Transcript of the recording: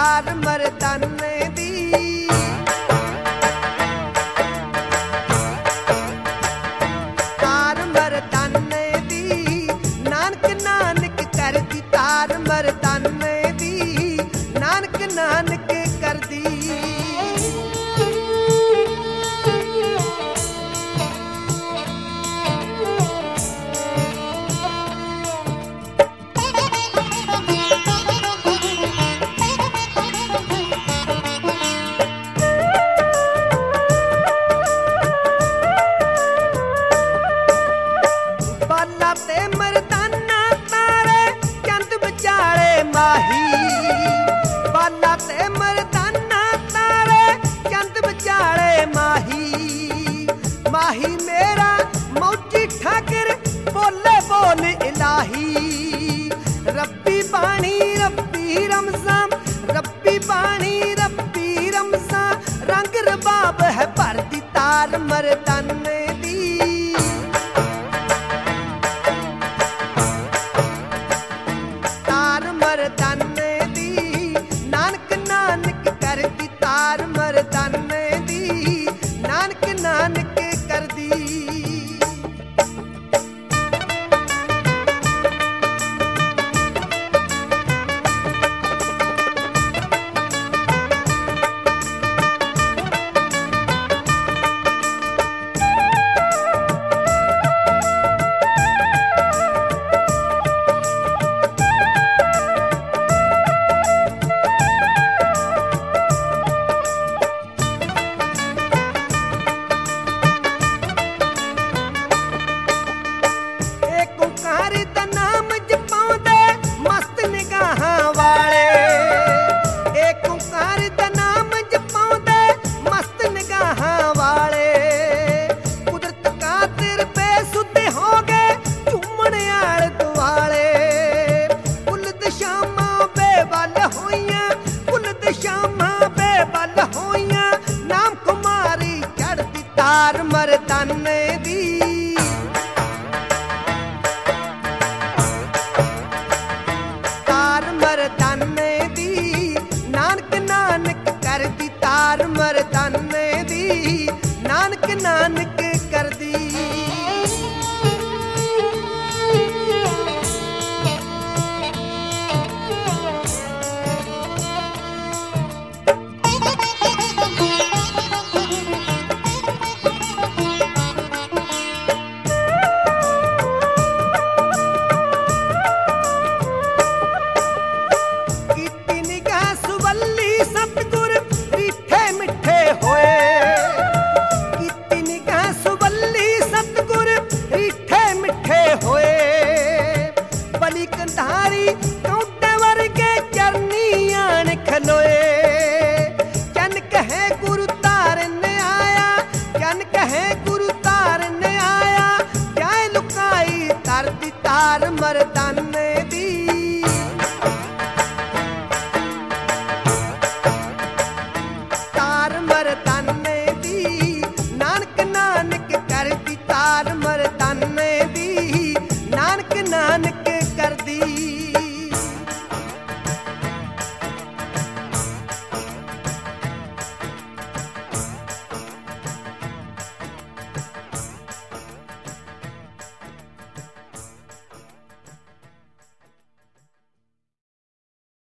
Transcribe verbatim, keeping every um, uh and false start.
तार मर्दाने दी। तार मर्दाने दी नानक नानक कर दी, तार मर्दाने दी नानक नानक कर दी। बाला ते मर्दाना तारे चंद बचाले माही। माही मेरा मौजी ठाकर बोले बोल इलाही। रब्बी बाणी रब्बी रमजान, रब्बी बाणी रब्बी रमजान, रंग रबाब है भरती तार मर्दाने दी। तार मर्दाने दी नानक नानक कर दी, तार मर्दाने दी नानक नानक कर दी। तार मर्दाने दी तार मर्दाने दी नानक नानक कर दी, तार मर्दाने दी नानक नानक कर दी। कंधारी कौटे वर्गे चरनी आन खलोए। जन कहे गुरु तारने आया, जन कहे गुरु तारने आया, जाए लुकाई तर दी तार मर्दाने